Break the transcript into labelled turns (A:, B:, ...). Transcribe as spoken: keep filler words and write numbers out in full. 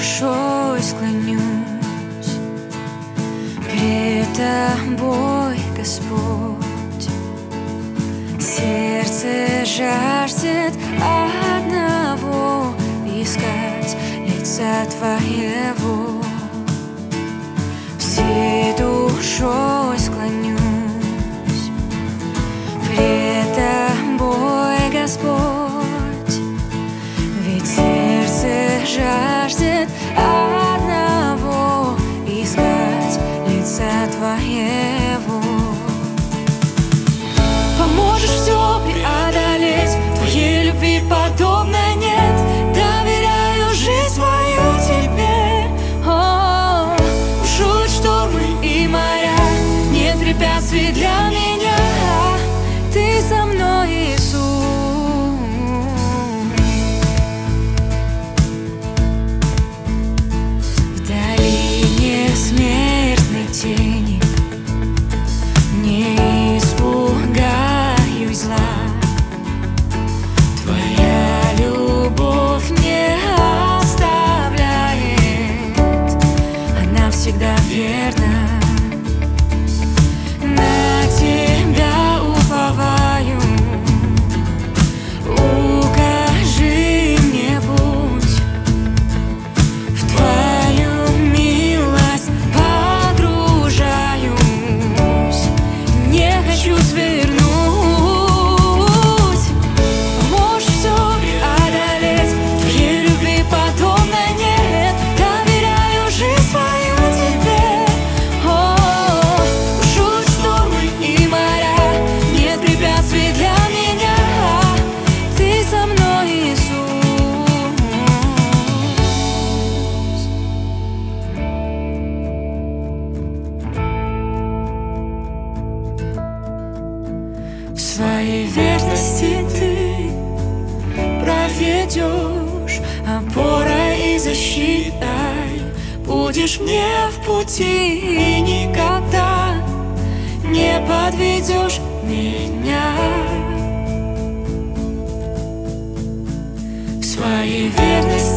A: душой склонюсь пред Тобой, Господь. Сердце жаждет одного — искать лица Твоего. Всей душой склонюсь пред Тобой, Господь. Ведь сердце жаждет одного — искать лица Твоего. Поможешь все преодолеть, Твоей любви подобной нет. Доверяю жизнь свою Тебе. О, бушуют штормы и моря, нет препятствий для меня. Ты со мной, Иисус. В долине смертной тени не испугаюсь зла. Твоя любовь не оставляет, она всегда верна. На Тебя уповаю, укажи мне путь, в Твою милость погружаюсь, не хочу свернуть. Можешь все преодолеть, Твоей любви подобной нет. Доверяю жизнь свою Тебе. О, бушуют штормы и моря, нет препятствий для меня. Ты со мной, Иисус. В своей верности Ты проведешь, опорой и защитой будешь мне в пути, и никогда не подведешь меня. В своей верности